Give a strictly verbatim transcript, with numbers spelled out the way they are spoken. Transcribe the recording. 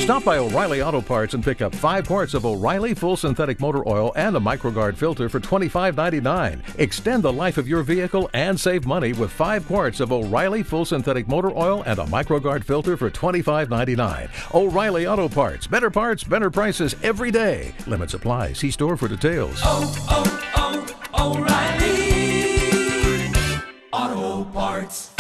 Stop by O'Reilly Auto Parts and pick up five quarts of O'Reilly Full Synthetic Motor Oil and a MicroGuard filter for twenty-five ninety-nine. Extend the life of your vehicle and save money with five quarts of O'Reilly Full Synthetic Motor Oil and a MicroGuard filter for twenty-five ninety-nine. O'Reilly Auto Parts. Better parts, better prices every day. Limits apply. See store for details. Oh, oh, oh, O'Reilly Auto Parts.